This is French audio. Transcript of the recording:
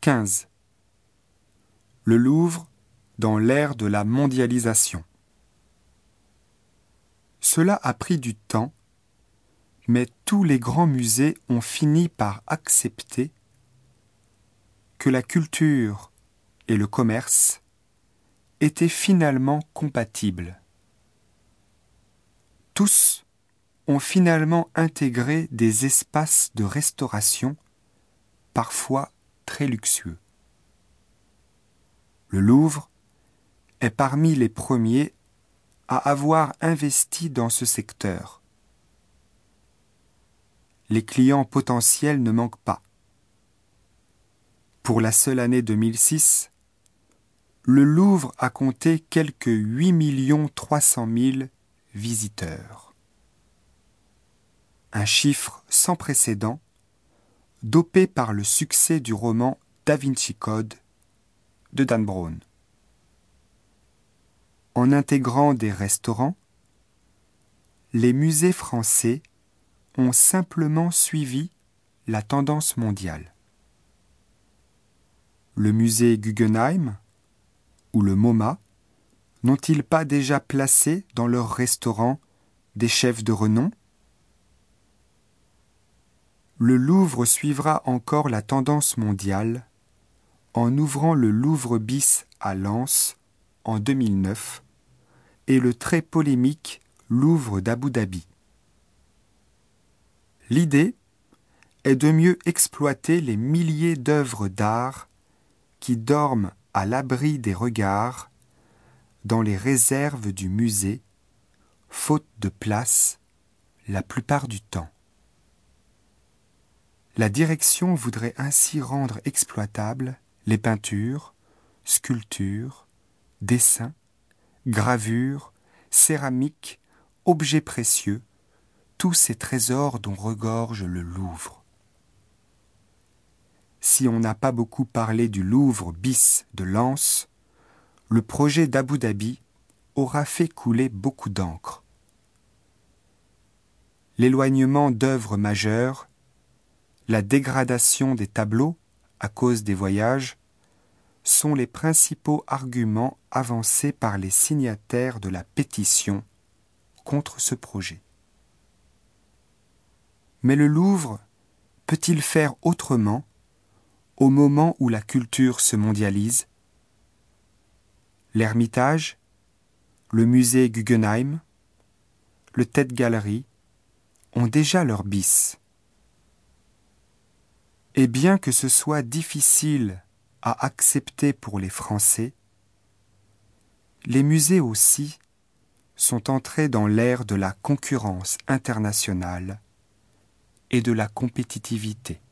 15. Le Louvre dans l'ère de la mondialisation. Cela a pris du temps, mais tous les grands musées ont fini par accepter que la culture et le commerce étaient finalement compatibles. Tous ont finalement intégré des espaces de restauration, parfois très luxueux. Le Louvre est parmi les premiers à avoir investi dans ce secteur. Les clients potentiels ne manquent pas. Pour la seule année 2006, le Louvre a compté quelques 8 300 000 visiteurs. Un chiffre sans précédent, dopé par le succès du roman Da Vinci Code de Dan Brown. En intégrant des restaurants, les musées français ont simplement suivi la tendance mondiale. Le musée Guggenheim ou le MoMA n'ont-ils pas déjà placé dans leurs restaurants des chefs de renom ? Le Louvre suivra encore la tendance mondiale en ouvrant le Louvre bis à Lens en 2009 et le très polémique Louvre d'Abu Dhabi. L'idée est de mieux exploiter les milliers d'œuvres d'art qui dorment à l'abri des regards dans les réserves du musée, faute de place la plupart du temps. La direction voudrait ainsi rendre exploitables les peintures, sculptures, dessins, gravures, céramiques, objets précieux, tous ces trésors dont regorge le Louvre. Si on n'a pas beaucoup parlé du Louvre bis de Lens, le projet d'Abu Dhabi aura fait couler beaucoup d'encre. L'éloignement d'œuvres majeures, la dégradation des tableaux à cause des voyages, sont les principaux arguments avancés par les signataires de la pétition contre ce projet. Mais le Louvre peut-il faire autrement au moment où la culture se mondialise ? L'Ermitage, le musée Guggenheim, le Tate Gallery ont déjà leur bis. Et bien que ce soit difficile à accepter pour les Français, les musées aussi sont entrés dans l'ère de la concurrence internationale et de la compétitivité.